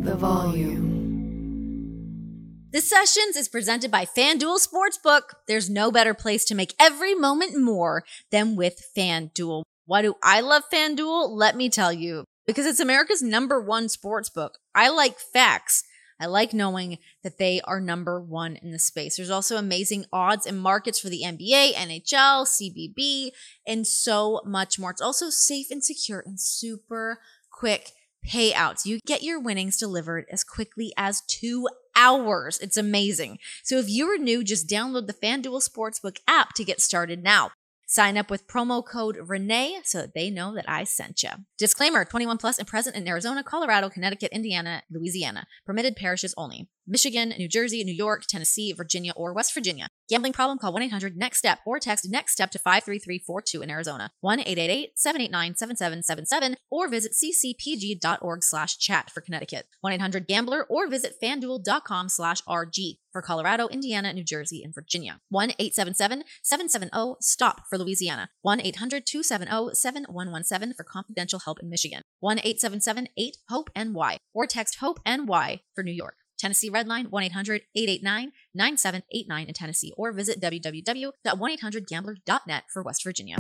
the volume. The Sessions is presented by FanDuel Sportsbook. There's no better place to make every moment more than with FanDuel. Why do I love FanDuel? Let me tell you. Because it's America's #1 sportsbook. I like facts. I like knowing that they are #1 in the space. There's also amazing odds and markets for the NBA, NHL, CBB, and so much more. It's also safe and secure and super quick payouts. You get your winnings delivered as quickly as 2 hours. It's amazing. So if you are new, just download the FanDuel Sportsbook app to get started now. Sign up with promo code Renee so that they know that I sent you. Disclaimer, 21 plus and present in Arizona, Colorado, Connecticut, Indiana, Louisiana. Permitted parishes only. Michigan, New Jersey, New York, Tennessee, Virginia, or West Virginia. Gambling problem? Call 1-800-NEXT-STEP or text NEXT-STEP to 53342 in Arizona. 1-888-789-7777 or visit ccpg.org/chat for Connecticut. 1-800-GAMBLER or visit fanduel.com/RG for Colorado, Indiana, New Jersey, and Virginia. 1-877-770-STOP for Louisiana. 1-800-270-7117 for confidential help in Michigan. 1-877-8-HOPE-NY or text HOPE-NY for New York. Tennessee Redline, 1-800-889-9789 in Tennessee, or visit www.1800gambler.net for West Virginia.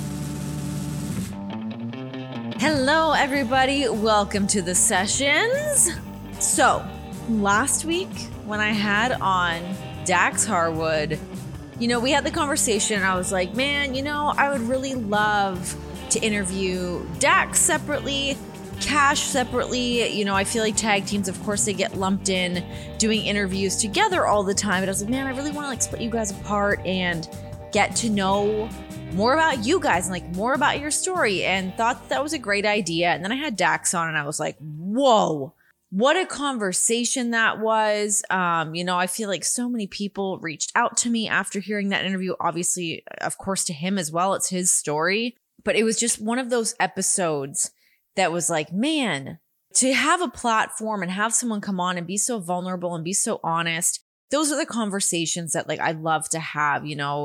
Hello, everybody. Welcome to The Sessions. So, last week when I had on Dax Harwood, we had the conversation. I was like, man, I would really love to interview Dax separately, Cash separately. I feel like tag teams, of course, they get lumped in doing interviews together all the time. But I was like, man, I really want to split you guys apart and get to know more about you guys and more about your story, and thought that was a great idea. And then I had Dax on and I was like, whoa, what a conversation that was. I feel like so many people reached out to me after hearing that interview. Obviously, of course, to him as well. It's his story. But it was just one of those episodes that was like, man, to have a platform and have someone come on and be so vulnerable and be so honest. Those are the conversations that I love to have,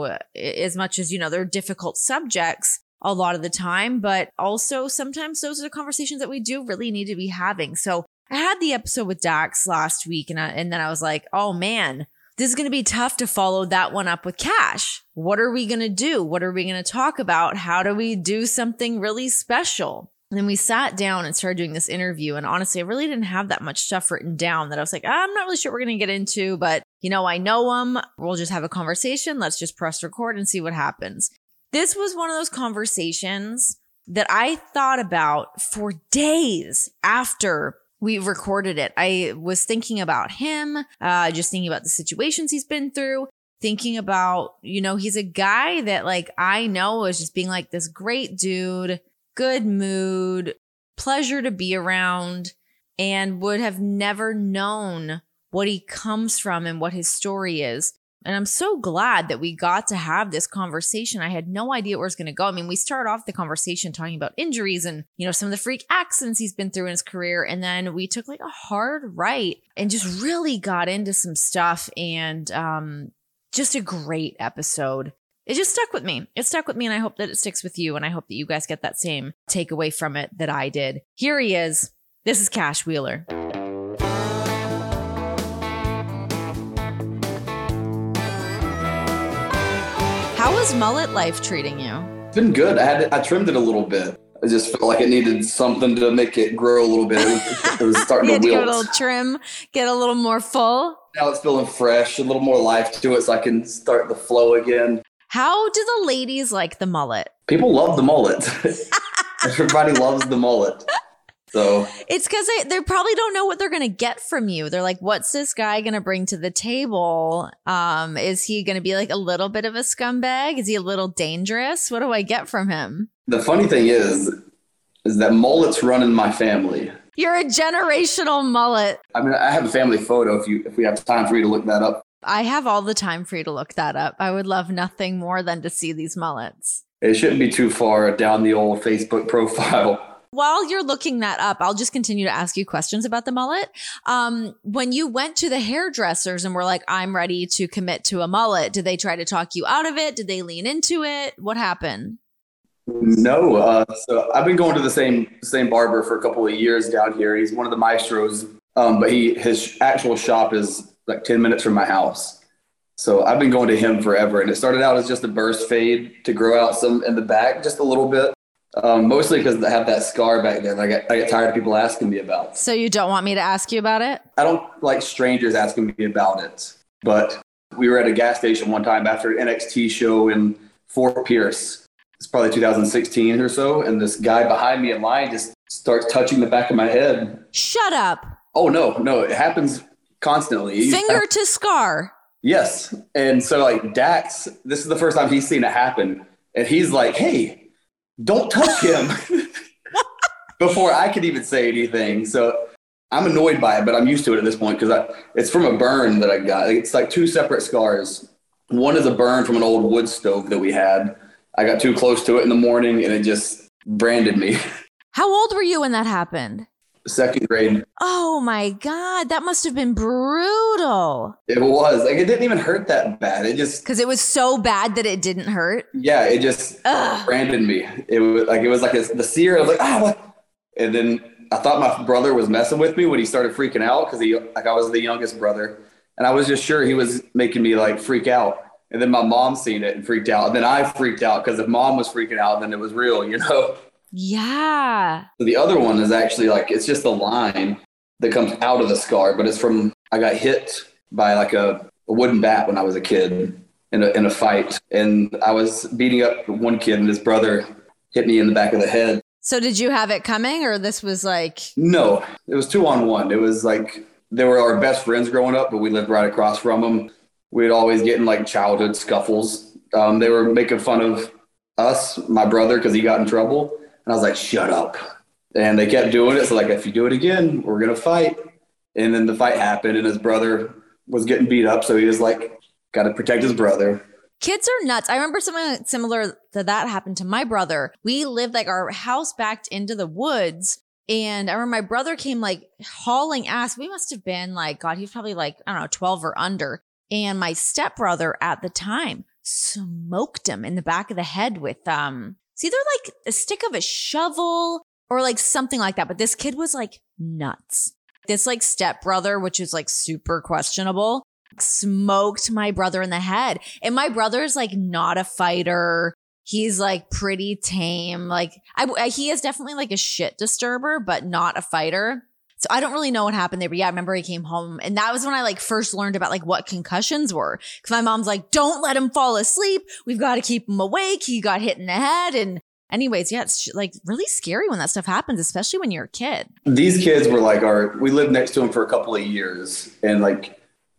as much as, they're difficult subjects a lot of the time, but also sometimes those are the conversations that we do really need to be having. So I had the episode with Dax last week and then I was like, oh man, this is going to be tough to follow that one up with Cash. What are we going to do? What are we going to talk about? How do we do something really special? And then we sat down and started doing this interview. And honestly, I really didn't have that much stuff written down that I was like, I'm not really sure what we're going to get into, but I know him. We'll just have a conversation. Let's just press record and see what happens. This was one of those conversations that I thought about for days after we recorded it. I was thinking about him, just thinking about the situations he's been through, thinking about, he's a guy that I know is just being this great dude, good mood, pleasure to be around, and would have never known what he comes from and what his story is. And I'm so glad that we got to have this conversation. I had no idea where it was going to go. I mean, we started off the conversation talking about injuries and, some of the freak accidents he's been through in his career. And then we took a hard right and just really got into some stuff, and just a great episode. It just stuck with me. It stuck with me, and I hope that it sticks with you, and I hope that you guys get that same takeaway from it that I did. Here he is. This is Cash Wheeler. How is mullet life treating you? It's been good. I trimmed it a little bit. I just felt like it needed something to make it grow a little bit. It was starting to wilt. Give it a little trim, get a little more full. Now it's feeling fresh, a little more life to it, so I can start the flow again. How do the ladies like the mullet? People love the mullet. Everybody loves the mullet. So it's because they probably don't know what they're going to get from you. They're like, what's this guy going to bring to the table? Is he going to be a little bit of a scumbag? Is he a little dangerous? What do I get from him? The funny thing is that mullets run in my family. You're a generational mullet. I mean, I have a family photo if we have time for you to look that up. I have all the time for you to look that up. I would love nothing more than to see these mullets. It shouldn't be too far down the old Facebook profile. While you're looking that up, I'll just continue to ask you questions about the mullet. When you went to the hairdressers and were like, I'm ready to commit to a mullet, did they try to talk you out of it? Did they lean into it? What happened? No. So I've been going to the same barber for a couple of years down here. He's one of the maestros But his actual shop is like 10 minutes from my house. So I've been going to him forever. And it started out as just a burst fade to grow out some in the back, just a little bit. Mostly because I have that scar back there that I get tired of people asking me about. So you don't want me to ask you about it? I don't like strangers asking me about it. But we were at a gas station one time after an NXT show in Fort Pierce. It's probably 2016 or so. And this guy behind me in line just starts touching the back of my head. Shut up. Oh, no. It happens constantly. Finger to scar. Yes. And so like Dax, this is the first time he's seen it happen. And he's like, hey, don't touch him before I could even say anything. So I'm annoyed by it, but I'm used to it at this point because it's from a burn that I got. It's like two separate scars. One is a burn from an old wood stove that we had. I got too close to it in the morning and it just branded me. How old were you when that happened? Second grade. Oh my God, that must have been brutal. It was. Like, it didn't even hurt that bad. It just... Because it was so bad that it didn't hurt? Yeah, it just branded me. It was like the sear. I was like, what? And then I thought my brother was messing with me when he started freaking out because I was the youngest brother. And I was just sure he was making me like freak out. And then my mom seen it and freaked out. And then I freaked out because if mom was freaking out, then it was real, you know? Yeah. So the other one is actually like, it's just a line that comes out of the scar, but it's from, I got hit by like a wooden bat when I was a kid in a fight. And I was beating up one kid and his brother hit me in the back of the head. So did you have it coming or this was like? No, it was 2-on-1. It was like, they were our best friends growing up, but we lived right across from them. We'd always get in like childhood scuffles. They were making fun of us, my brother, because he got in trouble. And I was like, shut up. And they kept doing it. So like, if you do it again, we're going to fight. And then the fight happened and his brother was getting beat up. So he was like, got to protect his brother. Kids are nuts. I remember something similar to that happened to my brother. We lived like our house backed into the woods. And I remember my brother came like hauling ass. We must have been like, God, he was probably like, I don't know, 12 or under. And my stepbrother at the time smoked him in the back of the head with, it's either like a stick of a shovel or like something like that. But this kid was like nuts. This like stepbrother, which is like super questionable, smoked my brother in the head. And my brother's like not a fighter. He's like pretty tame. Like he is definitely like a shit disturber, but not a fighter. So I don't really know what happened there. But yeah, I remember he came home and that was when I like first learned about like what concussions were. Cause my mom's like, don't let him fall asleep. We've got to keep him awake. He got hit in the head. And anyways, yeah, it's like really scary when that stuff happens, especially when you're a kid. These kids were like we lived next to him for a couple of years. And like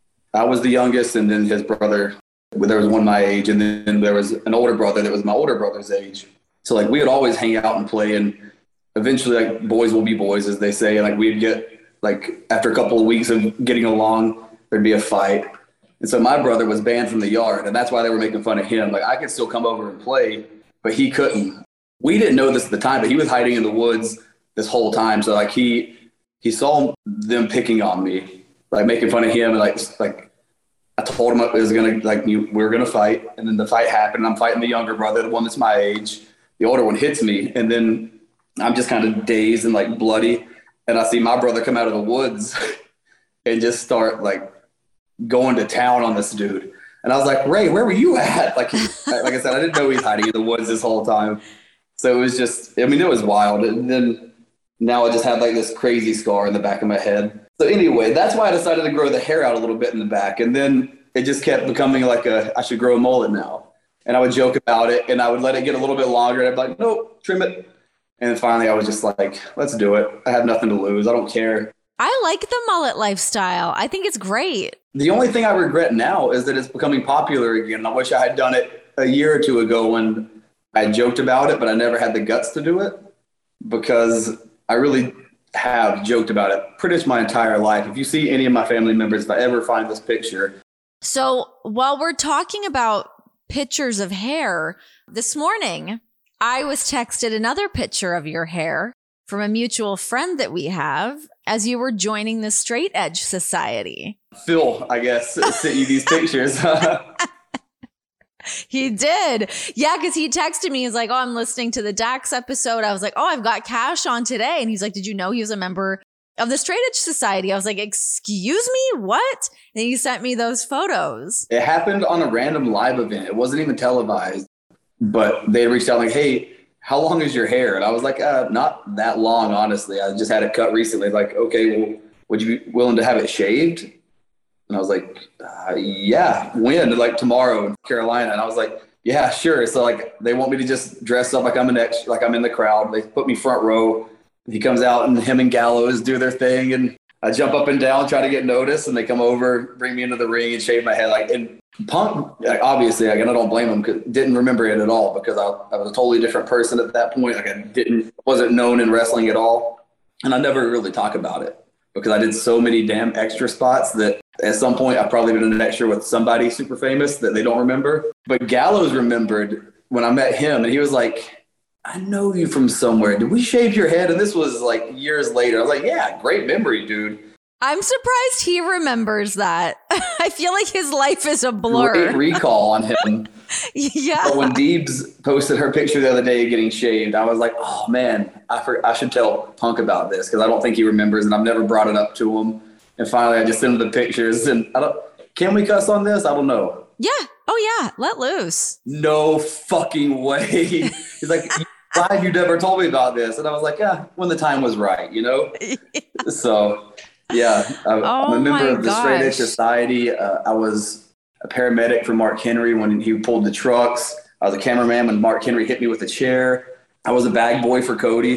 I was the youngest and then his brother, there was one my age. And then there was an older brother that was my older brother's age. So like we would always hang out and play and eventually like boys will be boys, as they say. And like we'd get like after a couple of weeks of getting along, there'd be a fight. And so my brother was banned from the yard and that's why they were making fun of him. Like I could still come over and play, but he couldn't. We didn't know this at the time, but he was hiding in the woods this whole time. So like he saw them picking on me, like making fun of him. And like I told him it was going to we were going to fight. And then the fight happened. I'm fighting the younger brother, the one that's my age. The older one hits me. And then I'm just kind of dazed and like bloody. And I see my brother come out of the woods and just start like going to town on this dude. And I was like, Ray, where were you at? Like I said, I didn't know he was hiding in the woods this whole time. So it was just, I mean, it was wild. And then now I just have like this crazy scar in the back of my head. So anyway, that's why I decided to grow the hair out a little bit in the back. And then it just kept becoming like I should grow a mullet now. And I would joke about it and I would let it get a little bit longer. And I'd be like, nope, trim it. And then finally I was just like, let's do it. I have nothing to lose. I don't care. I like the mullet lifestyle. I think it's great. The only thing I regret now is that it's becoming popular again. I wish I had done it a year or two ago when I joked about it, but I never had the guts to do it because I really have joked about it pretty much my entire life. If you see any of my family members, if I ever find this picture. So while we're talking about pictures of hair, this morning I was texted another picture of your hair from a mutual friend that we have as you were joining the Straight Edge Society. Phil, I guess, sent you these pictures. He did. Yeah, because he texted me. He's like, oh, I'm listening to the Dax episode. I was like, oh, I've got Cash on today. And he's like, did you know he was a member of the Straight Edge Society. I was like, excuse me, what? And he sent me those photos. It happened on a random live event. It wasn't even televised, but they reached out like, hey, how long is your hair? And I was like, not that long, honestly. I just had it cut recently. Like, okay, well, would you be willing to have it shaved? And I was like, yeah, when? Like tomorrow in Carolina. And I was like, yeah, sure. So like, they want me to just dress up like I'm like I'm in the crowd. They put me front row. He comes out and him and Gallows do their thing. And I jump up and down, try to get noticed. And they come over, bring me into the ring and shave my head. Like, and Punk, obviously, like, and I don't blame him because didn't remember it at all because I was a totally different person at that point. Like I wasn't known in wrestling at all. And I never really talk about it because I did so many damn extra spots that at some point I've probably been an extra with somebody super famous that they don't remember. But Gallows remembered when I met him and he was like, I know you from somewhere. Did we shave your head? And this was like years later. I was like, yeah, great memory, dude. I'm surprised he remembers that. I feel like his life is a blur. Great recall on him. Yeah. But when Deebs posted her picture the other day getting shaved, I was like, oh man, I should tell Punk about this because I don't think he remembers and I've never brought it up to him. And finally I just sent him the pictures and can we cuss on this? I don't know. Yeah. Oh yeah. Let loose. No fucking way. He's like, why have you never told me about this? And I was like, yeah, when the time was right, you know? Yeah. So yeah, I'm a member of the Straight Edge Society. I was a paramedic for Mark Henry when he pulled the trucks. I was a cameraman when Mark Henry hit me with a chair. I was a bag boy for Cody.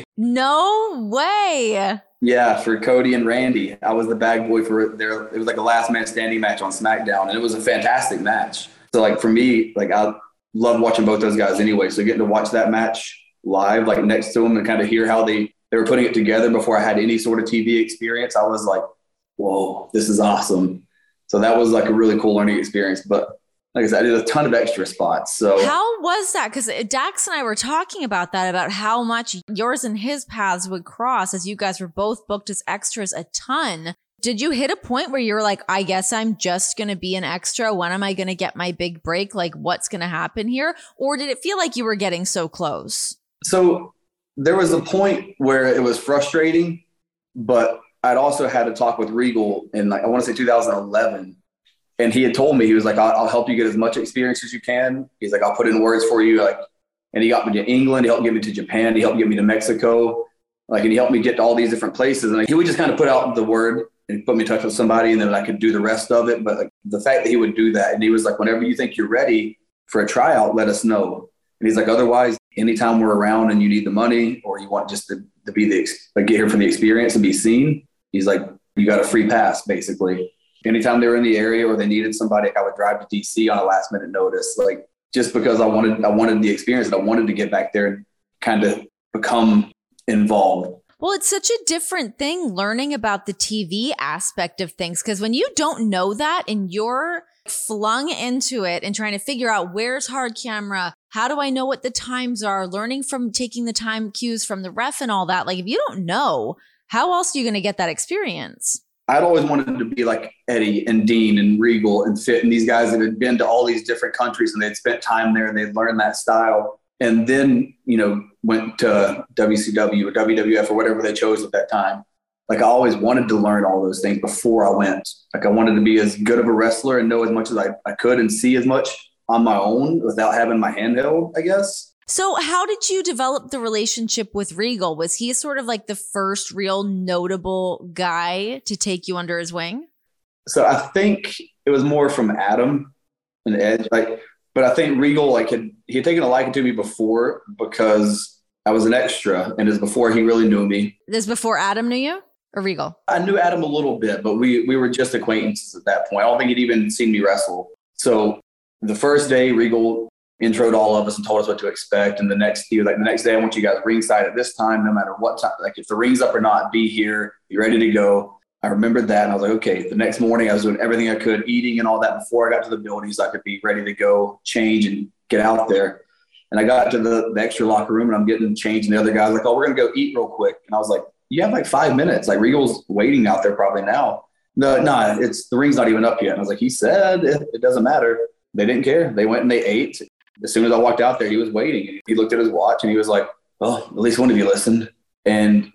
No way. Yeah, for Cody and Randy. I was the bag boy for their, it was like a last man standing match on SmackDown. And it was a fantastic match. So like for me, like I love watching both those guys anyway. So getting to watch that match live, like next to them and kind of hear how they were putting it together before I had any sort of TV experience. I was like, whoa, this is awesome. So that was like a really cool learning experience. But like I said, I did a ton of extra spots. So how was that? Because Dax and I were talking about that, about how much yours and his paths would cross as you guys were both booked as extras a ton. Did you hit a point where you were like, I guess I'm just going to be an extra? When am I going to get my big break? Like, what's going to happen here? Or did it feel like you were getting so close? So there was a point where it was frustrating, but I'd also had a talk with Regal in, like, I want to say 2011. And he had told me, he was like, I'll help you get as much experience as you can. He's like, I'll put in words for you. Like, and he got me to England. He helped get me to Japan. He helped get me to Mexico. Like, and he helped me get to all these different places. And like, he would just kind of put out the word and put me in touch with somebody, and then I could do the rest of it. But like, the fact that he would do that, and he was like, whenever you think you're ready for a tryout, let us know. And he's like, otherwise, anytime we're around and you need the money or you want just to be get here for the experience and be seen, he's like, you got a free pass, basically. Anytime they were in the area or they needed somebody, I would drive to DC on a last minute notice, like just because I wanted the experience and I wanted to get back there and kind of become involved. Well, it's such a different thing learning about the TV aspect of things, because when you don't know that and you're flung into it and trying to figure out where's hard camera, how do I know what the times are, learning from taking the time cues from the ref and all that. Like, if you don't know, how else are you going to get that experience? I'd always wanted to be like Eddie and Dean and Regal and Fit and these guys that had been to all these different countries and they'd spent time there and they'd learned that style. And then, went to WCW or WWF or whatever they chose at that time. Like, I always wanted to learn all those things before I went. Like, I wanted to be as good of a wrestler and know as much as I could and see as much on my own without having my handheld, I guess. So how did you develop the relationship with Regal? Was he sort of like the first real notable guy to take you under his wing? So I think it was more from Adam and Edge. But I think Regal, he had taken a liking to me before because I was an extra, and it was before he really knew me. This before Adam knew you, or Regal? I knew Adam a little bit, but we were just acquaintances at that point. I don't think he'd even seen me wrestle. So the first day, Regal introed all of us and told us what to expect. And the next day, I want you guys ringside at this time, no matter what time. Like, if the ring's up or not, be here, be ready to go. I remembered that, and I was like, okay. The next morning, I was doing everything I could, eating and all that before I got to the building so I could be ready to go, change, and get out there. And I got to the extra locker room, and I'm getting changed, and the other guy's like, oh, we're going to go eat real quick. And I was like, you have like 5 minutes. Like, Regal's waiting out there probably now. No, the ring's not even up yet. And I was like, he said it doesn't matter. They didn't care. They went and they ate. As soon as I walked out there, he was waiting. He looked at his watch, and he was like, well, at least one of you listened. And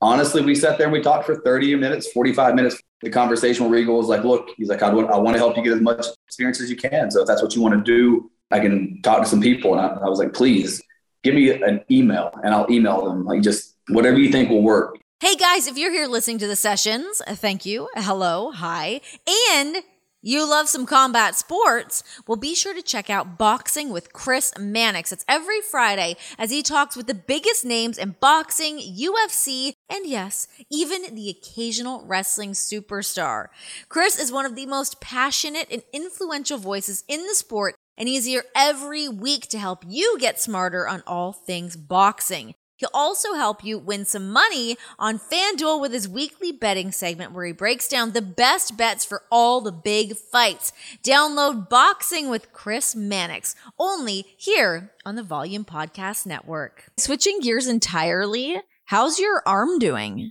honestly, we sat there and we talked for 30 minutes, 45 minutes. The conversation where Regal was like, look, he's like, I want to help you get as much experience as you can. So if that's what you want to do, I can talk to some people. And I was like, please give me an email and I'll email them. Like, just whatever you think will work. Hey guys, if you're here listening to the sessions, thank you. Hello, hi. And you love some combat sports, well, be sure to check out Boxing with Chris Mannix. It's every Friday as he talks with the biggest names in boxing, UFC, and yes, even the occasional wrestling superstar. Chris is one of the most passionate and influential voices in the sport, and he's here every week to help you get smarter on all things boxing. He'll also help you win some money on FanDuel with his weekly betting segment where he breaks down the best bets for all the big fights. Download Boxing with Chris Mannix, only here on the Volume Podcast Network. Switching gears entirely, how's your arm doing?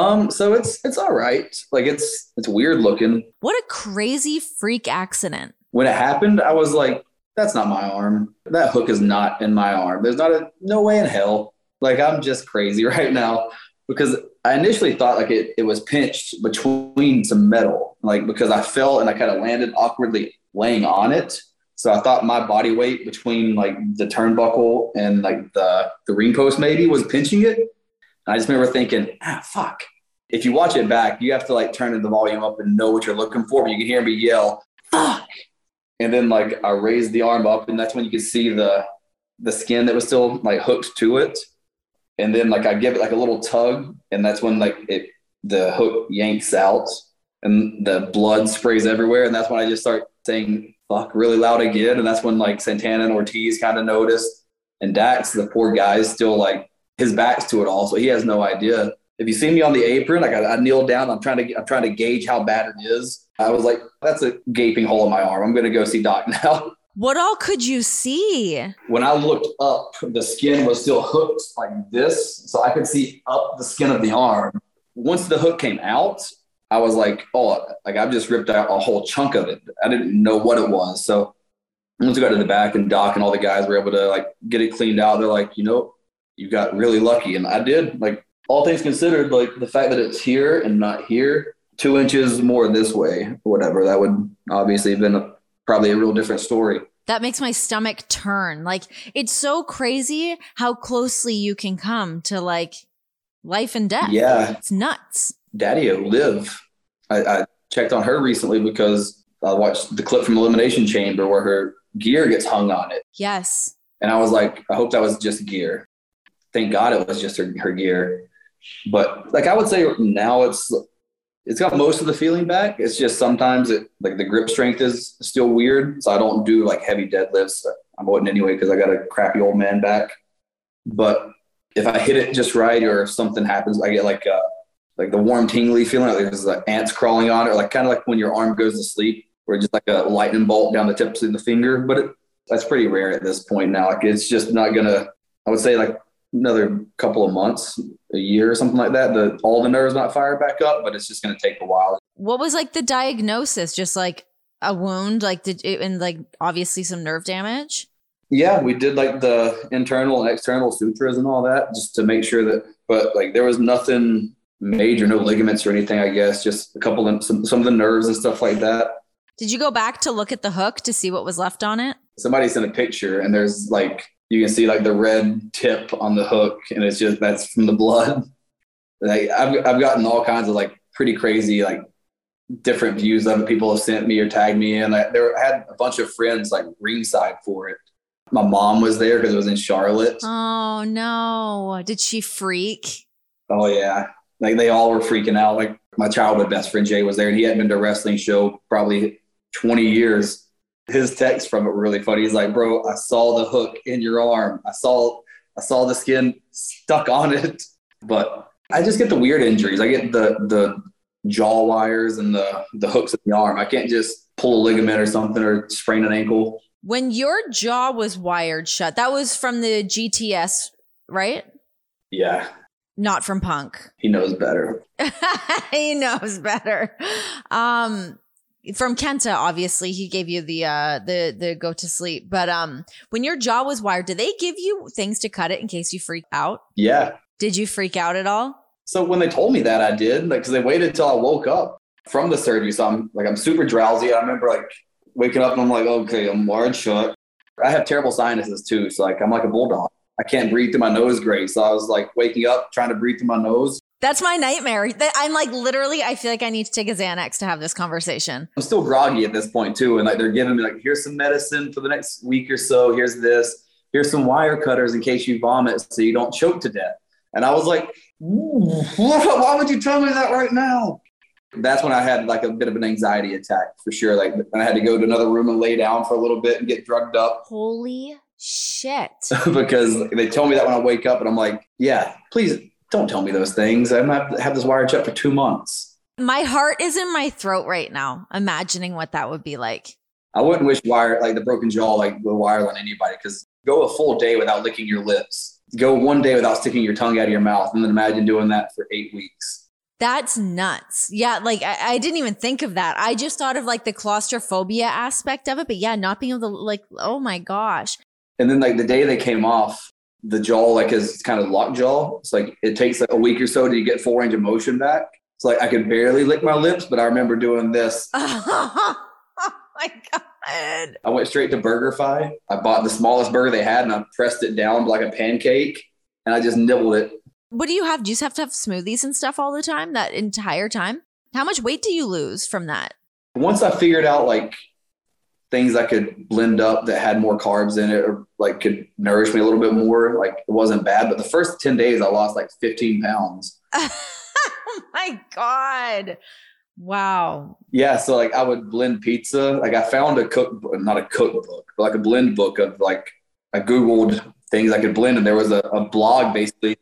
So it's all right. Like it's weird looking. What a crazy freak accident. When it happened, I was like, that's not my arm. That hook is not in my arm. There's no way in hell. Like, I'm just crazy right now because I initially thought like it was pinched between some metal, like because I fell and I kind of landed awkwardly laying on it. So I thought my body weight between like the turnbuckle and like the ring post maybe was pinching it. And I just remember thinking, fuck. If you watch it back, you have to like turn the volume up and know what you're looking for. But you can hear me yell, fuck. And then like I raised the arm up and that's when you could see the skin that was still like hooked to it. And then like I give it like a little tug and that's when like the hook yanks out and the blood sprays everywhere. And that's when I just start saying fuck really loud again. And that's when like Santana and Ortiz kind of noticed. And Dax, the poor guy, is still like his back's to it all. So he has no idea. If you see me on the apron, like I kneel down, I'm trying to gauge how bad it is. I was like, that's a gaping hole in my arm. I'm going to go see Doc now. What all could you see? When I looked up, the skin was still hooked like this. So I could see up the skin of the arm. Once the hook came out, I was like, oh, like I've just ripped out a whole chunk of it. I didn't know what it was. So once I got to the back and Doc and all the guys were able to like get it cleaned out, they're like, you got really lucky. And I did. Like all things considered, like the fact that it's here and not here, 2 inches more this way, or whatever, that would obviously have been probably a real different story. That makes my stomach turn. Like, it's so crazy how closely you can come to like life and death. Yeah. It's nuts. Daddy-O, Liv. I checked on her recently because I watched the clip from Elimination Chamber where her gear gets hung on it. Yes. And I was like, I hope that was just gear. Thank God it was just her gear. But like I would say now it's got most of the feeling back. It's just sometimes like the grip strength is still weird. So I don't do like heavy deadlifts. I wouldn't anyway because I got a crappy old man back. But if I hit it just right or if something happens, I get like the warm tingly feeling. Like there's like ants crawling on it, or like kind of like when your arm goes to sleep, or just like a lightning bolt down the tips of the finger. But that's pretty rare at this point now. Like it's just not gonna. I would say like another couple of months, a year or something like that, all the nerves not fire back up, but it's just going to take a while. What was like the diagnosis? Just like a wound, like and like obviously some nerve damage? Yeah, we did like the internal and external sutures and all that just to make sure that, but like there was nothing major, no ligaments or anything, I guess, just a couple of some of the nerves and stuff like that. Did you go back to look at the hook to see what was left on it? Somebody sent a picture and there's like, you can see like the red tip on the hook and it's just, that's from the blood. Like I've gotten all kinds of like pretty crazy, like different views of it. People have sent me or tagged me in. I had a bunch of friends like ringside for it. My mom was there because it was in Charlotte. Oh no. Did she freak? Oh yeah. Like they all were freaking out. Like my childhood best friend Jay was there and he hadn't been to a wrestling show probably 20 years. His text from it were really funny. He's like, bro, I saw the hook in your arm. I saw the skin stuck on it. But I just get the weird injuries. I get the jaw wires and the hooks in the arm. I can't just pull a ligament or something or sprain an ankle. When your jaw was wired shut, that was from the GTS, right? Yeah. Not from Punk. He knows better. He knows better. From Kenta, obviously, he gave you the go to sleep. But when your jaw was wired, did they give you things to cut it in case you freak out? Yeah. Did you freak out at all? So when they told me that, I did, like, because they waited till I woke up from the surgery. So I'm super drowsy. I remember like waking up and I'm like, okay, I'm large shut. I have terrible sinuses too. So like, I'm like a bulldog. I can't breathe through my nose great. So I was like waking up, trying to breathe through my nose. That's my nightmare. I'm like, literally, I feel like I need to take a Xanax to have this conversation. I'm still groggy at this point too. And like, they're giving me like, here's some medicine for the next week or so. Here's this, here's some wire cutters in case you vomit so you don't choke to death. And I was like, why would you tell me that right now? That's when I had like a bit of an anxiety attack for sure. Like I had to go to another room and lay down for a little bit and get drugged up. Holy shit. Because they told me that when I wake up and I'm like, yeah, please don't tell me those things. I'm going to have this wire shut for 2 months. My heart is in my throat right now, imagining what that would be like. I wouldn't wish like the broken jaw, like the wire on anybody, because go a full day without licking your lips. Go 1 day without sticking your tongue out of your mouth, and then imagine doing that for 8 weeks. That's nuts. Yeah, like I didn't even think of that. I just thought of like the claustrophobia aspect of it, but yeah, not being able to like, oh my gosh. And then like the day they came off, the jaw like is kind of locked jaw. It's like it takes like a week or so to get full range of motion back. It's like I could barely lick my lips, but I remember doing this. Oh my God. I went straight to BurgerFi. I bought the smallest burger they had and I pressed it down like a pancake and I just nibbled it. What do you have? Do you just have to have smoothies and stuff all the time, that entire time? How much weight do you lose from that? Once I figured out like things I could blend up that had more carbs in it or like could nourish me a little bit more, like it wasn't bad. But the first 10 days I lost like 15 pounds. Oh my God. Wow. Yeah. So like I would blend pizza. Like I found not a cookbook, but like a blend book of like, I Googled things I could blend and there was a blog basically.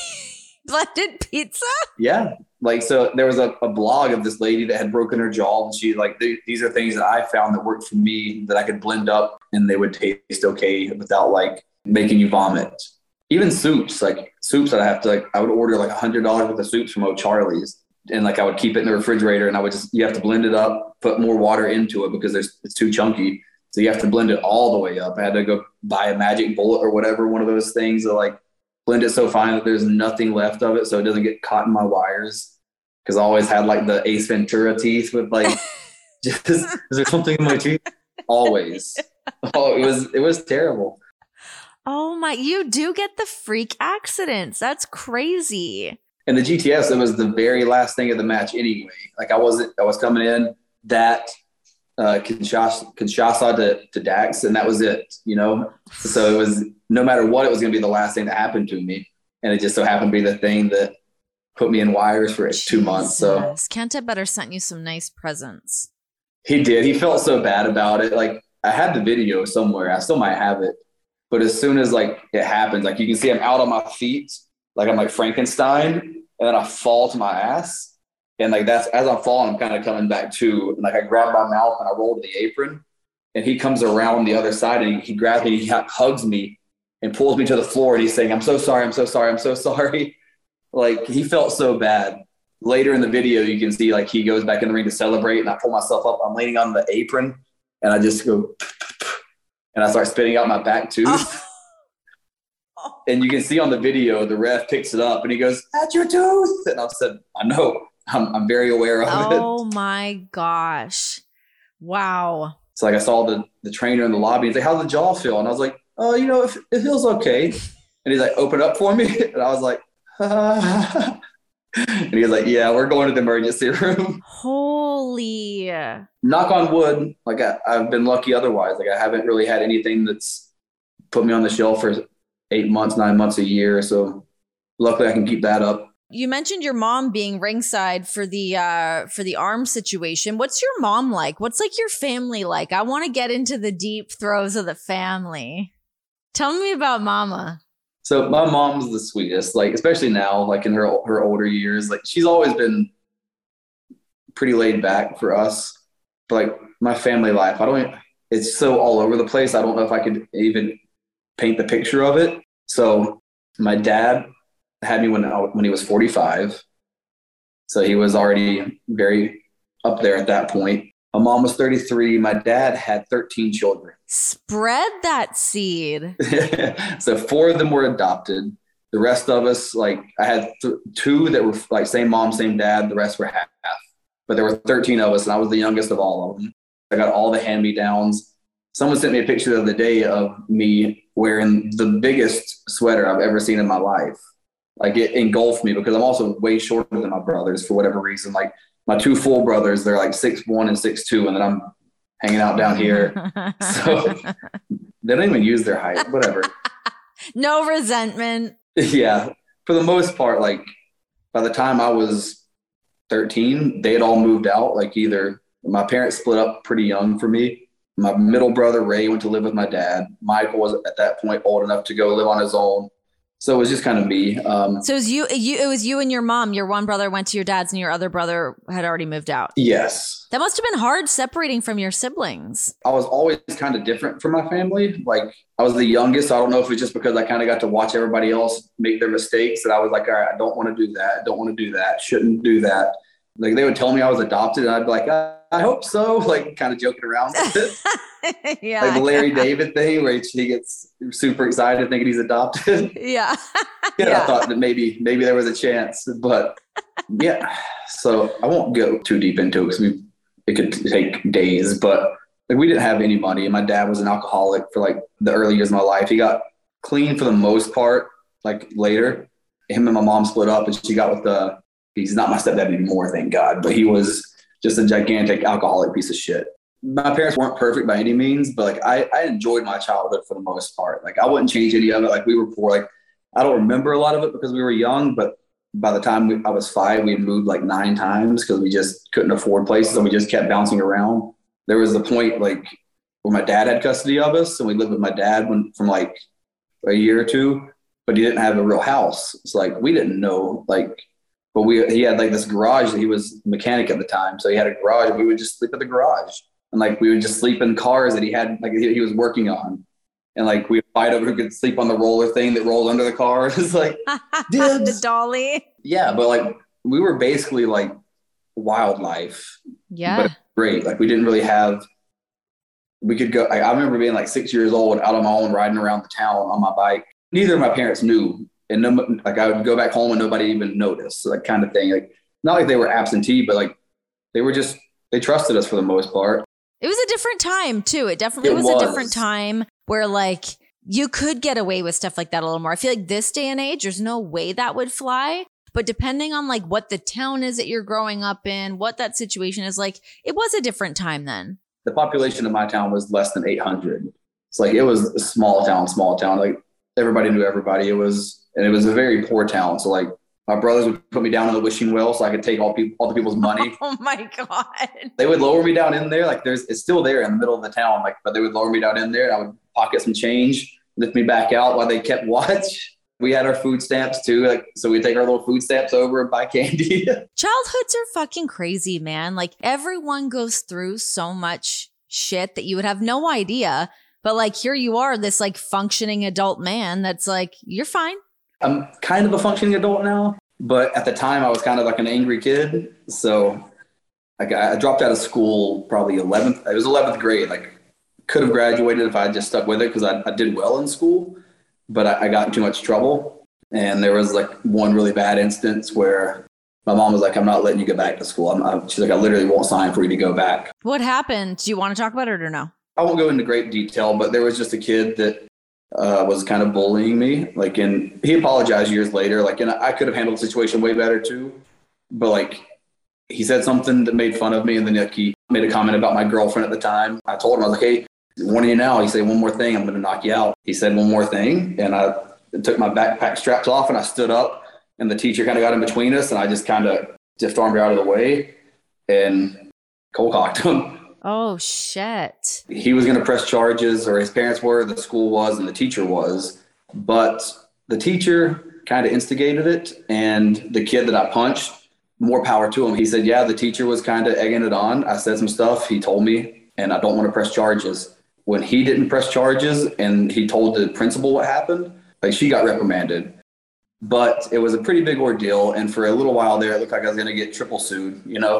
Blended pizza? Yeah. Like, so there was a blog of this lady that had broken her jaw and she like, these are things that I found that worked for me that I could blend up and they would taste okay without like making you vomit. Even soups, like soups that I have to like, I would order like $100 worth of soups from O'Charlie's and like I would keep it in the refrigerator and I would just, you have to blend it up, put more water into it because it's too chunky. So you have to blend it all the way up. I had to go buy a magic bullet or whatever, one of those things that like blend it so fine that there's nothing left of it so it doesn't get caught in my wires. Because I always had like the Ace Ventura teeth with like, just, is there something in my teeth? Always. Oh, it was terrible. Oh my, you do get the freak accidents. That's crazy. And the GTS, it was the very last thing of the match anyway. Like I was coming in that Kinshasa to Dax, and that was it, you know? So it was, no matter what, it was going to be the last thing that happened to me. And it just so happened to be the thing that put me in wires for 2 months. So Kenta better sent you some nice presents. He did. He felt so bad about it. Like I had the video somewhere. I still might have it. But as soon as like it happens, like you can see I'm out on my feet, like I'm like Frankenstein, and then I fall to my ass. And like that's, as I'm falling, I'm kind of coming back to, and like I grab my mouth and I roll to the apron and he comes around the other side and he grabs me, he hugs me and pulls me to the floor and he's saying, I'm so sorry. I'm so sorry. I'm so sorry. Like he felt so bad. Later in the video, you can see like he goes back in the ring to celebrate and I pull myself up. I'm leaning on the apron and I just go, and I start spitting out my back tooth. Oh. And you can see on the video, the ref picks it up and he goes, that's your tooth. And I said, I know, I'm very aware of it. Oh my gosh. Wow. So like I saw the trainer in the lobby. He's like, how's the jaw feel? And I was like, oh, you know, it feels okay. And he's like, open up for me. And I was like, and he was like, yeah, we're going to the emergency room. Holy. Knock on wood. Like I've been lucky otherwise. Like I haven't really had anything that's put me on the shelf for 8 months, 9 months, a year. So luckily I can keep that up. You mentioned your mom being ringside for the arm situation. What's your mom like? What's like your family like? I want to get into the deep throes of the family. Tell me about mama. So my mom's the sweetest, like, especially now, like in her older years, like she's always been pretty laid back for us. But like my family life, it's so all over the place. I don't know if I could even paint the picture of it. So my dad had me when he was 45. So he was already very up there at that point. My mom was 33. My dad had 13 children. Spread that seed. So 4 of them were adopted. The rest of us, like I had two that were like same mom, same dad. The rest were half. But there were 13 of us, and I was the youngest of all of them. I got all the hand-me-downs. Someone sent me a picture the other day of me wearing the biggest sweater I've ever seen in my life. Like it engulfed me because I'm also way shorter than my brothers for whatever reason. Like my two full brothers, they're like 6'1" and 6'2", and then I'm hanging out down here. So they don't even use their height, whatever. No resentment. Yeah. For the most part, like by the time I was 13, they had all moved out. Like either my parents split up pretty young for me. My middle brother, Ray, went to live with my dad. Michael was at that point old enough to go live on his own. So it was just kind of me. So it was you and your mom. Your one brother went to your dad's and your other brother had already moved out. Yes. That must have been hard separating from your siblings. I was always kind of different from my family. Like I was the youngest. I don't know if it's just because I kind of got to watch everybody else make their mistakes that I was like, all right, I don't want to do that. Don't want to do that. Shouldn't do that. Like they would tell me I was adopted and I'd be like, I hope so. Like kind of joking around with it. Yeah. Like the Larry David thing where he gets super excited thinking he's adopted. Yeah. Yeah. I thought that maybe there was a chance, but yeah. So I won't go too deep into it because it could take days, but like we didn't have any money and my dad was an alcoholic for like the early years of my life. He got clean for the most part, like later. Him and my mom split up and she got with he's not my stepdad anymore, thank God, but he was just a gigantic alcoholic piece of shit. My parents weren't perfect by any means, but like I enjoyed my childhood for the most part. Like I wouldn't change any of it. Like we were poor. Like I don't remember a lot of it because we were young, but by the time I was 5, we had moved like 9 times because we just couldn't afford places and we just kept bouncing around. There was the point like where my dad had custody of us and we lived with my dad from like a year or 2, but he didn't have a real house. It's like we didn't know like. But he had like this garage that he was a mechanic at the time. So he had a garage and we would just sleep at the garage. And like, we would just sleep in cars that he had, like he was working on. And like, we would fight over who could sleep on the roller thing that rolled under the car. It's like, the dolly. Yeah. But like, we were basically like wildlife. Yeah. But great. Like we didn't really we could go, I remember being like 6 years old out on my own, riding around the town on my bike. Neither of my parents knew. And like I would go back home and nobody even noticed, so that kind of thing. Like not like they were absentee, but like they trusted us for the most part. It was a different time too. It definitely was a different time where like you could get away with stuff like that a little more. I feel like this day and age, there's no way that would fly. But depending on like what the town is that you're growing up in, what that situation is like, it was a different time then. The population of my town was less than 800. It's like it was a small town. Like everybody knew everybody. It was a very poor town. So like my brothers would put me down in the wishing well so I could take all the people's money. Oh my God. They would lower me down in there. Like it's still there in the middle of the town. Like, but they would lower me down in there and I would pocket some change, lift me back out while they kept watch. We had our food stamps too. Like, so we'd take our little food stamps over and buy candy. Childhoods are fucking crazy, man. Like everyone goes through so much shit that you would have no idea. But like, here you are, this like functioning adult man that's like, you're fine. I'm kind of a functioning adult now, but at the time I was kind of like an angry kid. So like I dropped out of school probably 11th grade. Like could have graduated if I had just stuck with it because I did well in school, but I got in too much trouble. And there was like one really bad instance where my mom was like, I'm not letting you go back to school. She's like, I literally won't sign for you to go back. What happened? Do you want to talk about it or no? I won't go into great detail, but there was just a kid that was kind of bullying me. Like, and he apologized years later. Like, and I could have handled the situation way better too. But like, he said something that made fun of me, and then like, he made a comment about my girlfriend at the time. I told him, I was like, hey, warning you now. He said, one more thing, I'm going to knock you out. He said one more thing, and I took my backpack straps off, and I stood up, and the teacher kind of got in between us, and I just kind of just armed her out of the way and cold cocked him. Oh, shit. He was going to press charges, or his parents were, the school was, and the teacher was. But the teacher kind of instigated it, and the kid that I punched, more power to him. He said, yeah, the teacher was kind of egging it on. I said some stuff. He told me, and I don't want to press charges. When he didn't press charges and he told the principal what happened, like she got reprimanded. But it was a pretty big ordeal. And for a little while there, it looked like I was going to get triple sued, you know?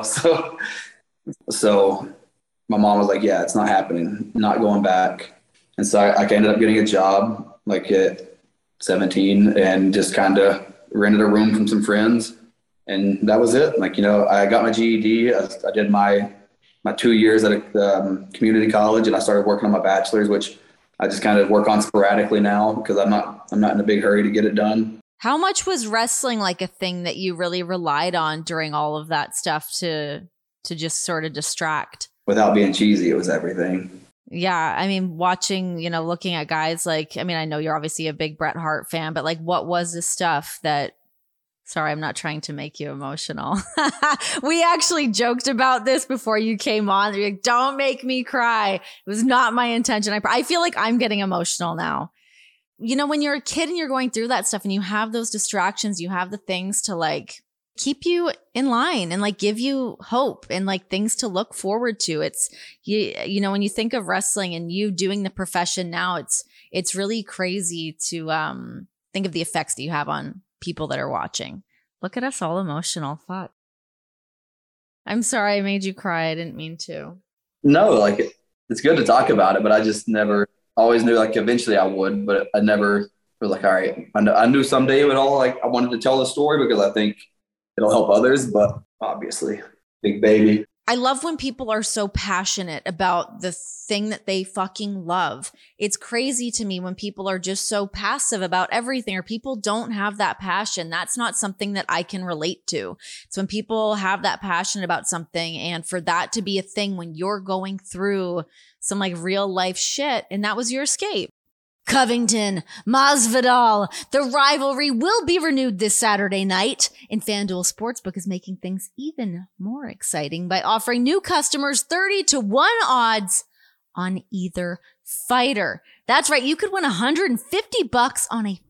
So my mom was like, yeah, it's not happening, not going back. And so I ended up getting a job like at 17 and just kind of rented a room from some friends. And that was it. Like, I got my GED. I did my 2 years at a community college, and I started working on my bachelor's, which I just kind of work on sporadically now because I'm not in a big hurry to get it done. How much was wrestling like a thing that you really relied on during all of that stuff to just sort of distract? Without being cheesy, it was everything. Yeah. I mean, watching, looking at guys like, I mean, I know you're obviously a big Bret Hart fan, but like, what was the stuff that, sorry, I'm not trying to make you emotional. We actually joked about this before you came on. You're like, don't make me cry. It was not my intention. I feel like I'm getting emotional now. When you're a kid and you're going through that stuff and you have those distractions, you have the things to like keep you in line and like give you hope and like things to look forward to. It's, when you think of wrestling and you doing the profession now, it's really crazy to think of the effects that you have on people that are watching. Look at us all emotional. Fuck. I'm sorry I made you cry. I didn't mean to. No, like it's good to talk about it, but I just never always knew like eventually I would, but I never was like, all right, I knew someday it would all like, I wanted to tell the story because I think it'll help others, but obviously big baby. I love when people are so passionate about the thing that they fucking love. It's crazy to me when people are just so passive about everything or people don't have that passion. That's not something that I can relate to. It's when people have that passion about something and for that to be a thing when you're going through some like real life shit and that was your escape. Covington, Masvidal. The rivalry will be renewed this Saturday night. And FanDuel Sportsbook is making things even more exciting by offering new customers 30-1 odds on either fighter. That's right. You could win $150 on a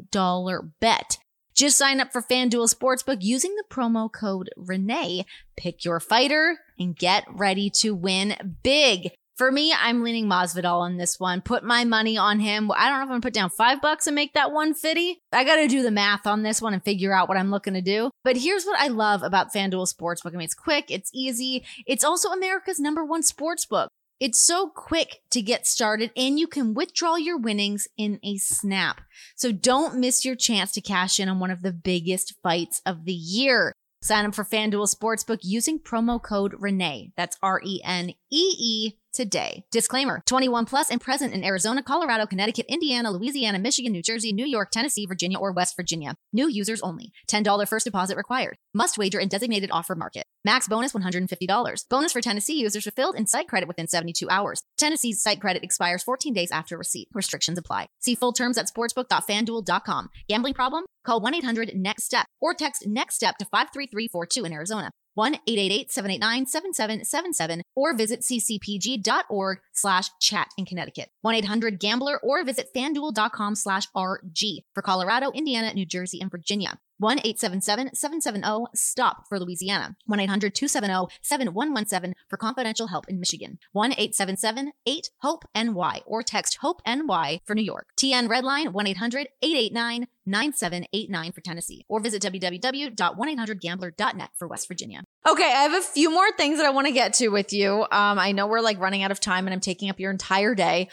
$5 bet. Just sign up for FanDuel Sportsbook using the promo code Renee. Pick your fighter and get ready to win big. For me, I'm leaning Masvidal on this one. Put my money on him. I don't know if I'm going to put down $5 and make that 150. I got to do the math on this one and figure out what I'm looking to do. But here's what I love about FanDuel Sportsbook. I mean, it's quick, it's easy. It's also America's #1 sportsbook. It's so quick to get started and you can withdraw your winnings in a snap. So don't miss your chance to cash in on one of the biggest fights of the year. Sign up for FanDuel Sportsbook using promo code Renee. That's RENEE today. Disclaimer, 21 plus and present in Arizona, Colorado, Connecticut, Indiana, Louisiana, Michigan, New Jersey, New York, Tennessee, Virginia, or West Virginia. New users only. $10 first deposit required. Must wager in designated offer market. Max bonus $150. Bonus for Tennessee users fulfilled in site credit within 72 hours. Tennessee's site credit expires 14 days after receipt. Restrictions apply. See full terms at sportsbook.fanduel.com. Gambling problem? Call 1-800-NEXT-STEP or text NEXT STEP to 53342 in Arizona. 1-888-789-7777 or visit ccpg.org/chat in Connecticut. 1-800-GAMBLER or visit fanduel.com/RG for Colorado, Indiana, New Jersey, and Virginia. 1-877-770-STOP for Louisiana. 1-800-270-7117 for confidential help in Michigan. 1-877-8-HOPE-NY or text HOPE-NY for New York. TN Redline 1-800-889-9789 for Tennessee or visit www.1800gambler.net for West Virginia. Okay, I have a few more things that I want to get to with you. I know we're like running out of time and I'm taking up your entire day.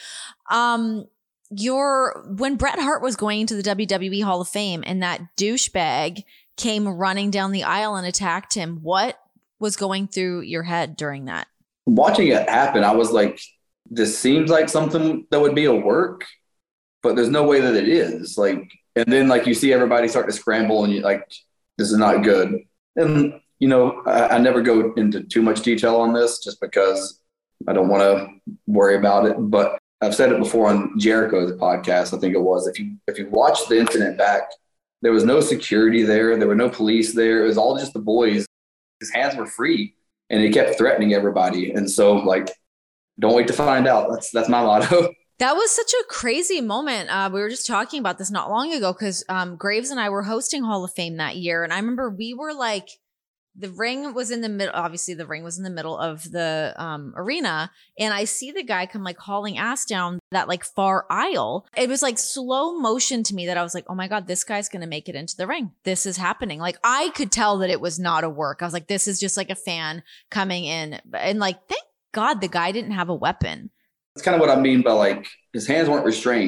When Bret Hart was going to the WWE Hall of Fame and that douchebag came running down the aisle and attacked him, what was going through your head during that? Watching it happen, I was like, this seems like something that would be a work, but there's no way that it is. Like, and then like you see everybody start to scramble and you're like, this is not good. And, I never go into too much detail on this just because I don't want to worry about it. But I've said it before on Jericho's podcast, I think it was. If you watch the incident back, there was no security there. There were no police there. It was all just the boys. His hands were free, and he kept threatening everybody. And so, like, don't wait to find out. That's my motto. That was such a crazy moment. We were just talking about this not long ago because Graves and I were hosting Hall of Fame that year. And I remember we were like, the ring was in the middle. Obviously, the ring was in the middle of the arena. And I see the guy come like hauling ass down that like far aisle. It was like slow motion to me that I was like, oh my God, this guy's going to make it into the ring. This is happening. Like I could tell that it was not a work. I was like, this is just like a fan coming in. And like, thank God the guy didn't have a weapon. That's kind of what I mean by like his hands weren't restrained.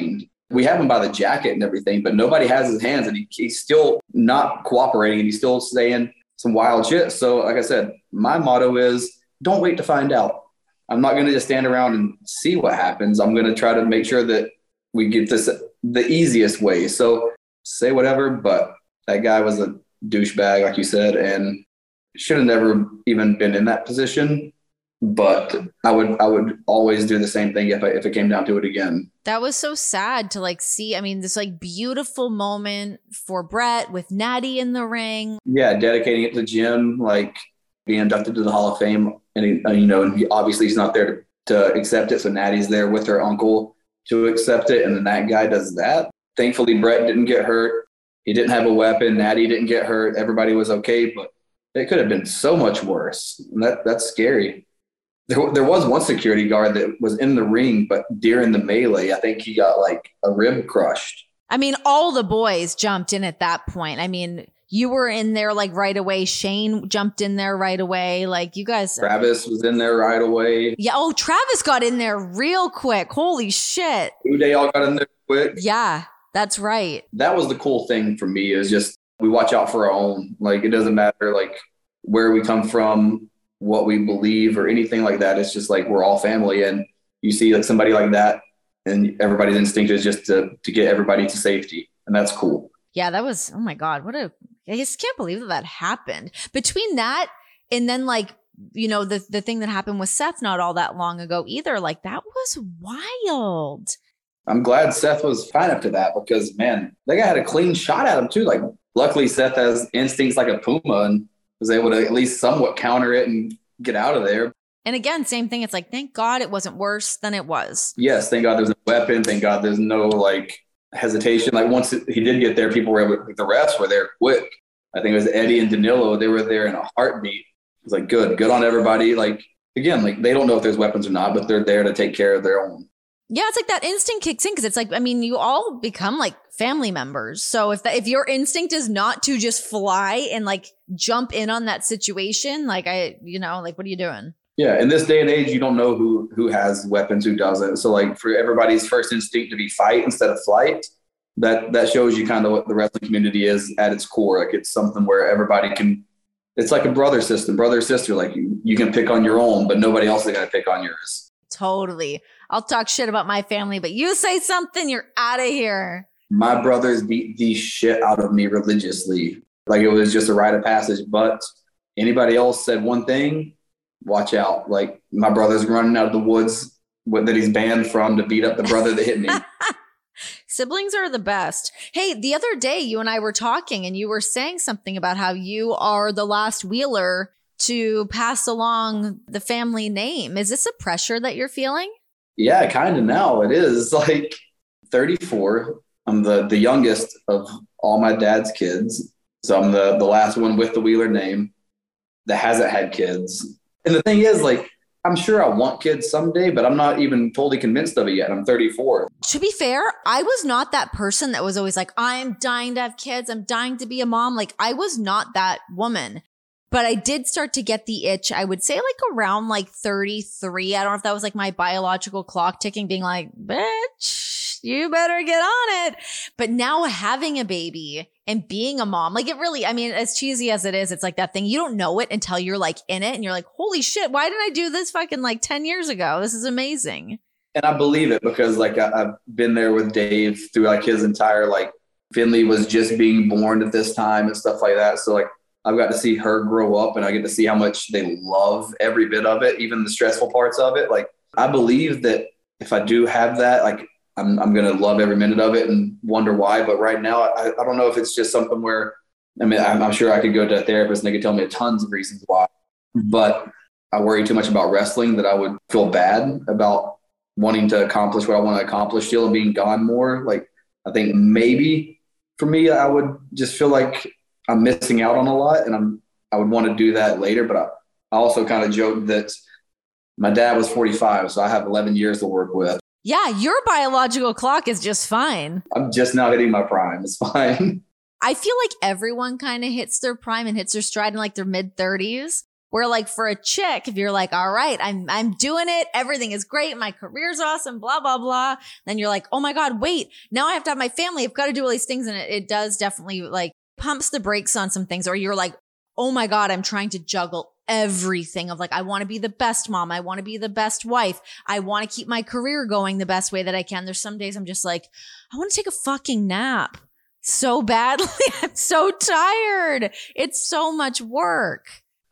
We have him by the jacket and everything, but nobody has his hands, and he's still not cooperating, and he's still saying some wild shit. So like I said, my motto is don't wait to find out. I'm not going to just stand around and see what happens. I'm going to try to make sure that we get this the easiest way. So say whatever, but that guy was a douchebag, like you said, and should have never even been in that position. But I would always do the same thing if it came down to it again. That was so sad to like see. I mean, this like beautiful moment for Brett with Natty in the ring. Yeah, dedicating it to Jim, like being inducted to the Hall of Fame. And, obviously he's not there to accept it. So Natty's there with her uncle to accept it. And then that guy does that. Thankfully, Brett didn't get hurt. He didn't have a weapon. Natty didn't get hurt. Everybody was okay. But it could have been so much worse. And that's scary. There was one security guard that was in the ring, but during the melee, I think he got like a rib crushed. I mean, all the boys jumped in at that point. I mean, you were in there like right away. Shane jumped in there right away. Like you guys. Travis was in there right away. Yeah. Oh, Travis got in there real quick. Holy shit. They all got in there quick. Yeah, that's right. That was the cool thing for me is just we watch out for our own. Like it doesn't matter like where we come from, what we believe or anything like that. It's just like we're all family, and you see like somebody like that and everybody's instinct is just to get everybody to safety, and that's cool. Yeah, that was, oh my God, I just can't believe that happened. Between that and then like, the thing that happened with Seth not all that long ago either, like that was wild. I'm glad Seth was fine after that because man, that guy had a clean shot at him too. Like luckily Seth has instincts like a puma and was able to at least somewhat counter it and get out of there. And again, same thing. It's like, thank God it wasn't worse than it was. Yes. Thank God there's a weapon. Thank God there's no like hesitation. Like once he did get there, people were able to, the refs were there quick. I think it was Eddie and Danilo. They were there in a heartbeat. It was like, good on everybody. Like, again, like they don't know if there's weapons or not, but they're there to take care of their own. Yeah, it's like that instinct kicks in because it's like, I mean, you all become like family members. So if your instinct is not to just fly and like jump in on that situation, like what are you doing? Yeah, in this day and age, you don't know who has weapons, who doesn't. So like for everybody's first instinct to be fight instead of flight, that shows you kind of what the wrestling community is at its core. Like it's something where everybody can, it's like a brother sister. Like you can pick on your own, but nobody else is going to pick on yours. Totally. I'll talk shit about my family, but you say something, you're out of here. My brothers beat the shit out of me religiously. Like it was just a rite of passage. But anybody else said one thing, watch out. Like my brother's running out of the woods that he's banned from to beat up the brother that hit me. Siblings are the best. Hey, the other day you and I were talking and you were saying something about how you are the last Wheeler to pass along the family name. Is this a pressure that you're feeling? Yeah, kind of now. It is like 34. I'm the youngest of all my dad's kids. So I'm the last one with the Wheeler name that hasn't had kids. And the thing is, like, I'm sure I want kids someday, but I'm not even totally convinced of it yet. I'm 34. To be fair, I was not that person that was always like, I'm dying to have kids. I'm dying to be a mom. Like, I was not that woman. But I did start to get the itch, I would say like around like 33. I don't know if that was like my biological clock ticking, being like, bitch, you better get on it. But now having a baby and being a mom, like it really, I mean, as cheesy as it is, it's like that thing. You don't know it until you're like in it and you're like, holy shit, why didn't I do this fucking like 10 years ago? This is amazing. And I believe it because like I've been there with Dave through like his entire, like Finley was just being born at this time and stuff like that. So like, I've got to see her grow up and I get to see how much they love every bit of it, even the stressful parts of it. Like, I believe that if I do have that, like, I'm going to love every minute of it and wonder why. But right now, I don't know if it's just something where, I mean, I'm sure I could go to a therapist and they could tell me tons of reasons why. But I worry too much about wrestling that I would feel bad about wanting to accomplish what I want to accomplish still and being gone more. Like, I think maybe for me, I would just feel like I'm missing out on a lot and I would want to do that later. But I also kind of joked that my dad was 45, so I have 11 years to work with. Yeah, your biological clock is just fine. I'm just now hitting my prime. It's fine. I feel like everyone kind of hits their prime and hits their stride in like their mid 30s. Where like for a chick, if you're like, all right, I'm doing it. Everything is great. My career's awesome, blah, blah, blah. Then you're like, oh my God, wait, now I have to have my family. I've got to do all these things. And it does definitely like pumps the brakes on some things. Or you're like, oh my God, I'm trying to juggle everything of like, I want to be the best mom. I want to be the best wife. I want to keep my career going the best way that I can. There's some days I'm just like, I want to take a fucking nap so badly. I'm so tired. It's so much work.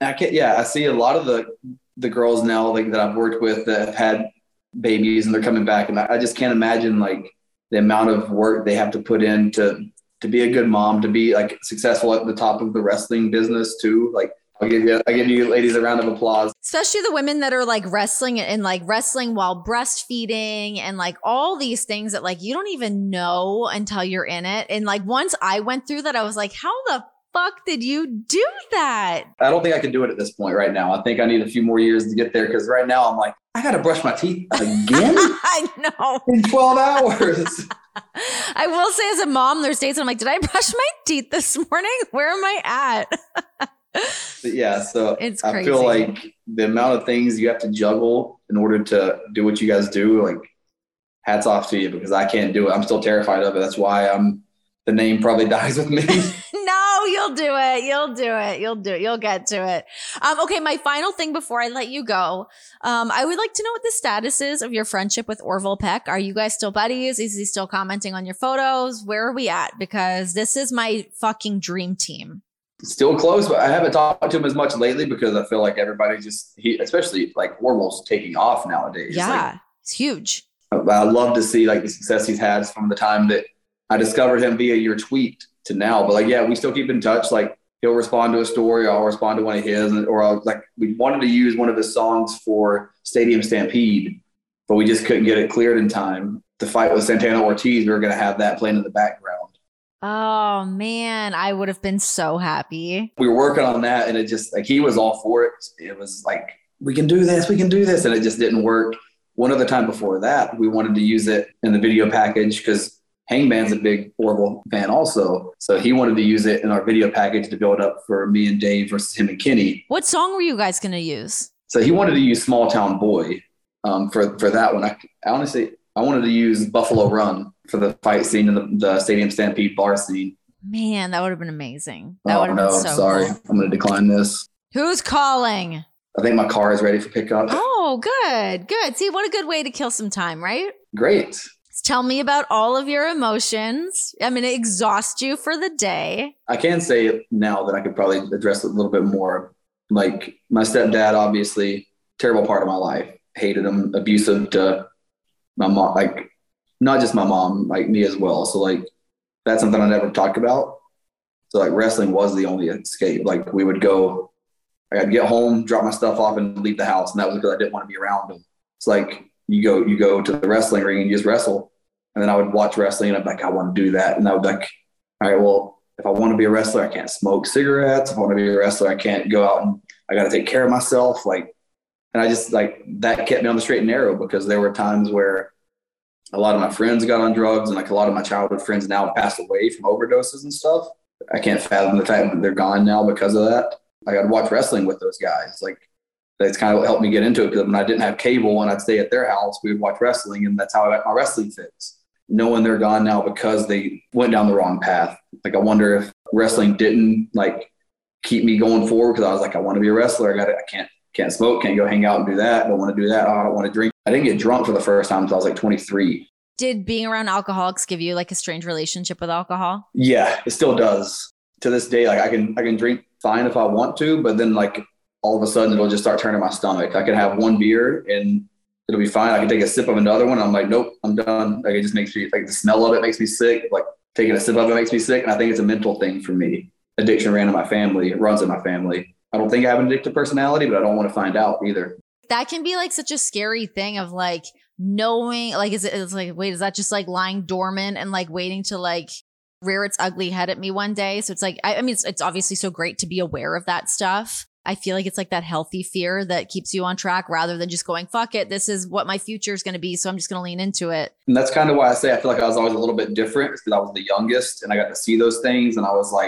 I see a lot of the girls now like that I've worked with that have had babies and they're coming back, and I just can't imagine like the amount of work they have to put in to be a good mom, to be like successful at the top of the wrestling business too. Like I'll give you ladies a round of applause. Especially the women that are like wrestling and like wrestling while breastfeeding and like all these things that like you don't even know until you're in it. And like once I went through that, I was like, how the fuck did you do that? I don't think I can do it at this point right now. I think I need a few more years to get there, because right now I'm like, I got to brush my teeth again? I know. In 12 hours. I will say as a mom, there's days I'm like, did I brush my teeth this morning? Where am I at? Yeah, so it's crazy. I feel like the amount of things you have to juggle in order to do what you guys do, like hats off to you, because I can't do it. I'm still terrified of it. That's why the name probably dies with me. No, you'll do it. You'll do it. You'll do it. You'll get to it. Okay, my final thing before I let you go. I would like to know what the status is of your friendship with Orville Peck. Are you guys still buddies? Is he still commenting on your photos? Where are we at? Because this is my fucking dream team. Still close, but I haven't talked to him as much lately because I feel like everybody especially like Orville's taking off nowadays. Yeah, like, it's huge. I love to see like the success he's had from the time that I discovered him via your tweet to now. But like, yeah, we still keep in touch. Like he'll respond to a story, I'll respond to one of his, we wanted to use one of his songs for Stadium Stampede, but we just couldn't get it cleared in time. The fight with Santana Ortiz, we were going to have that playing in the background. Oh man, I would have been so happy. We were working on that, and it just like he was all for it. It was like, we can do this, and it just didn't work. One other time before that, we wanted to use it in the video package because Hangman's a big Orville fan also. So he wanted to use it in our video package to build up for me and Dave versus him and Kenny. What song were you guys going to use? So he wanted to use Small Town Boy for that one. I honestly wanted to use Buffalo Run for the fight scene in the Stadium Stampede bar scene. Man, that would have been amazing. That would have been so sorry. Cool. I'm going to decline this. Who's calling? I think my car is ready for pickup. Oh, good. Good. See, what a good way to kill some time, right? Great. Tell me about all of your emotions. I'm going to exhaust you for the day. I can say now that I could probably address it a little bit more. Like my stepdad, obviously, terrible part of my life. Hated him, abusive to my mom, like not just my mom, like me as well. So like that's something I never talked about. So like wrestling was the only escape. Like we would go, I'd get home, drop my stuff off, and leave the house, and that was because I didn't want to be around him. It's like you go to the wrestling ring and you just wrestle. And then I would watch wrestling and I'm like, I want to do that. And I would be like, all right, well, if I want to be a wrestler, I can't smoke cigarettes. If I want to be a wrestler, I can't go out and I got to take care of myself. Like, and I just like, that kept me on the straight and narrow, because there were times where a lot of my friends got on drugs, and like a lot of my childhood friends now have passed away from overdoses and stuff. I can't fathom the fact that they're gone now because of that. Like I'd watch wrestling with those guys. Like that's kind of what helped me get into it, because when I didn't have cable and I'd stay at their house, we would watch wrestling, and that's how I got my wrestling fix. Knowing they're gone now because they went down the wrong path. Like I wonder if wrestling didn't like keep me going forward, because I was like, I want to be a wrestler. I can't smoke, can't go hang out and do that. Don't want to do that. Oh, I don't want to drink. I didn't get drunk for the first time until I was like 23. Did being around alcoholics give you like a strange relationship with alcohol? Yeah, it still does. To this day, like I can drink fine if I want to, but then like all of a sudden it'll just start turning my stomach. I can have one beer and it'll be fine. I can take a sip of another one. I'm like, nope, I'm done. Like it just makes me, like the smell of it makes me sick. Like taking a sip of it makes me sick. And I think it's a mental thing for me. Addiction ran in my family. It runs in my family. I don't think I have an addictive personality, but I don't want to find out either. That can be like such a scary thing of like knowing, like, it's like, wait, is that just like lying dormant and like waiting to like rear its ugly head at me one day? So it's like, I mean, it's obviously so great to be aware of that stuff. I feel like it's like that healthy fear that keeps you on track rather than just going, fuck it, this is what my future is going to be, so I'm just going to lean into it. And that's kind of why I say I feel like I was always a little bit different, because I was the youngest and I got to see those things. And I was like,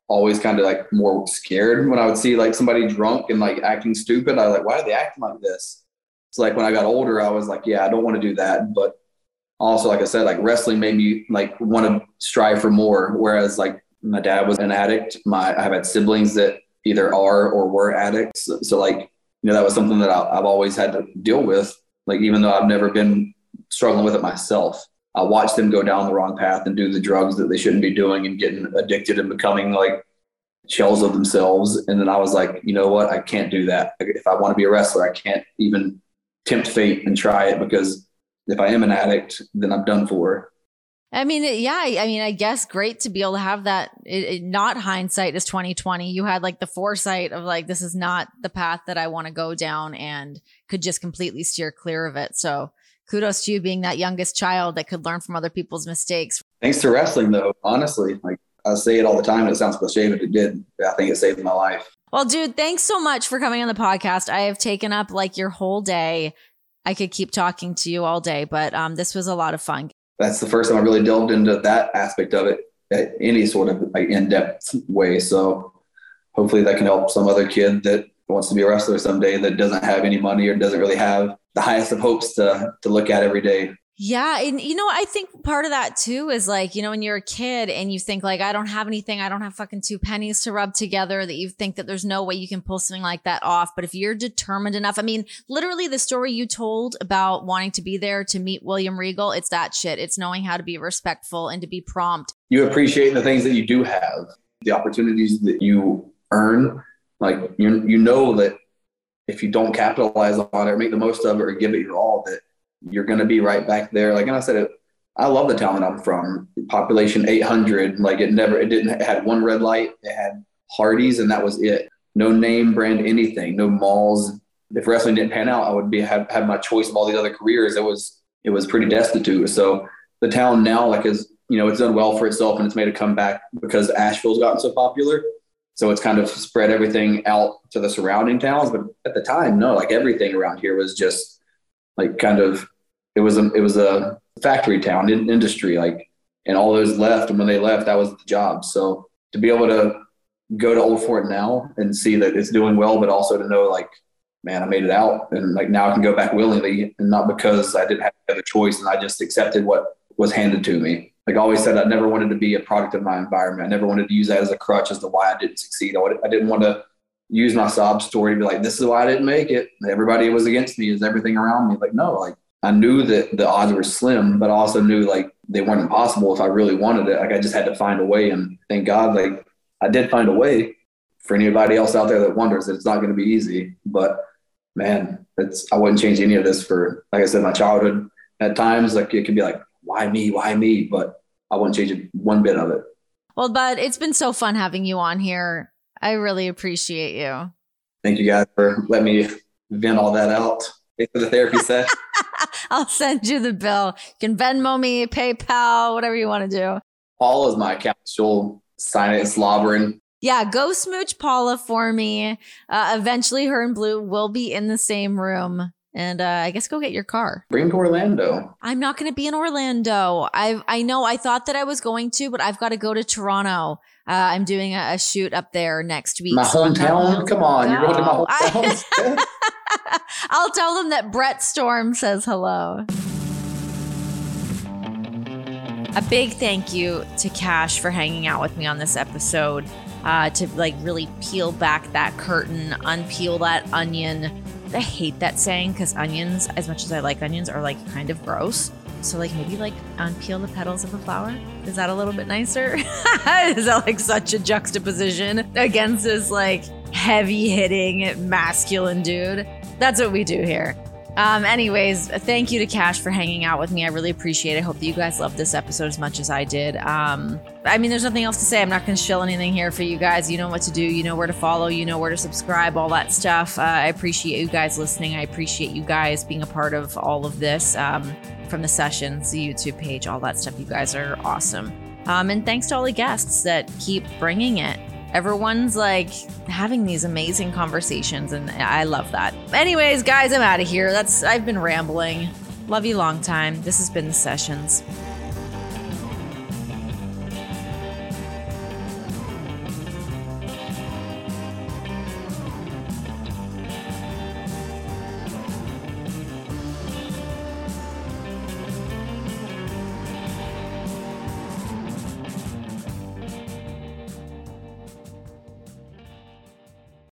always kind of like more scared when I would see like somebody drunk and like acting stupid. I was like, why are they acting like this? It's like when I got older, I was like, yeah, I don't want to do that. But also, like I said, like wrestling made me like want to strive for more. Whereas like my dad was an addict. I've had siblings that either are or were addicts. So like, that was something that I've always had to deal with. Like, even though I've never been struggling with it myself, I watched them go down the wrong path and do the drugs that they shouldn't be doing and getting addicted and becoming like shells of themselves. And then I was like, you know what? I can't do that. If I want to be a wrestler, I can't even tempt fate and try it, because if I am an addict, then I'm done for. I mean, yeah. I mean, I guess great to be able to have that. Not hindsight is 2020. You had like the foresight of like, this is not the path that I want to go down, and could just completely steer clear of it. So kudos to you being that youngest child that could learn from other people's mistakes. Thanks to wrestling, though, honestly, like I say it all the time, and it sounds cliche, but it did. I think it saved my life. Well, dude, thanks so much for coming on the podcast. I have taken up like your whole day. I could keep talking to you all day, but this was a lot of fun. That's the first time I really delved into that aspect of it at any sort of like in-depth way. So hopefully that can help some other kid that wants to be a wrestler someday, that doesn't have any money or doesn't really have the highest of hopes to look at every day. Yeah. And, I think part of that too is like, when you're a kid and you think like, I don't have anything, I don't have fucking 2 pennies to rub together, that you think that there's no way you can pull something like that off. But if you're determined enough, I mean, literally the story you told about wanting to be there to meet William Regal, it's that shit. It's knowing how to be respectful and to be prompt. You appreciate the things that you do have, the opportunities that you earn. Like, you know that if you don't capitalize on it or make the most of it or give it your all, that you're going to be right back there. Like, and I said, I love the town that I'm from. Population 800. Like it had one red light. It had Hardee's, and that was it. No name brand anything. No malls. If wrestling didn't pan out, I would have my choice of all these other careers. It was pretty destitute. So the town now, like, is it's done well for itself, and it's made a comeback because Asheville's gotten so popular. So it's kind of spread everything out to the surrounding towns. But at the time, no, like everything around here was just like kind of. It was a factory town, industry, like, and all those left. And when they left, that was the job. So to be able to go to Old Fort now and see that it's doing well, but also to know like, man, I made it out, and like now I can go back willingly, and not because I didn't have the other choice and I just accepted what was handed to me. Like I always said, I never wanted to be a product of my environment. I never wanted to use that as a crutch as to why I didn't succeed. I didn't want to use my sob story to be like, this is why I didn't make it. Everybody was against me. Is everything around me. Like, no, like, I knew that the odds were slim, but I also knew like they weren't impossible if I really wanted it. Like I just had to find a way, and thank God, like I did find a way. For anybody else out there that wonders, that it's not going to be easy, but man, I wouldn't change any of this for, like I said, my childhood. At times, like it could be like, why me? But I wouldn't change it one bit of it. Well, Bud, it's been so fun having you on here. I really appreciate you. Thank you guys for letting me vent all that out. Thanks for the therapy session. I'll send you the bill. You can Venmo me, PayPal, whatever you want to do. Paul is my account. She'll sign it. It's slobbering. Yeah, go smooch Paula for me. Eventually, her and Blue will be in the same room. And I guess go get your car. Bring to Orlando. I'm not going to be in Orlando. I know. I thought that I was going to, but I've got to go to Toronto. I'm doing a shoot up there next week. My hometown? Come on. You're going to my hometown? I'll tell them that Brett Storm says hello. A big thank you to Cash for hanging out with me on this episode, to like really peel back that curtain, unpeel that onion. I hate that saying because onions, as much as I like onions, are like kind of gross. So like maybe like unpeel the petals of a flower. Is that a little bit nicer? Is that like such a juxtaposition against this like heavy hitting masculine dude? That's what we do here. Anyways, thank you to Cash for hanging out with me. I really appreciate it. I hope that you guys loved this episode as much as I did. I mean, there's nothing else to say. I'm not going to shill anything here for you guys. You know what to do. You know where to follow. You know where to subscribe, all that stuff. I appreciate you guys listening. I appreciate you guys being a part of all of this, from the sessions, the YouTube page, all that stuff. You guys are awesome. And thanks to all the guests that keep bringing it. Everyone's like having these amazing conversations, and I love that. Anyways, guys, I'm out of here. I've been rambling. Love you long time. This has been The Sessions.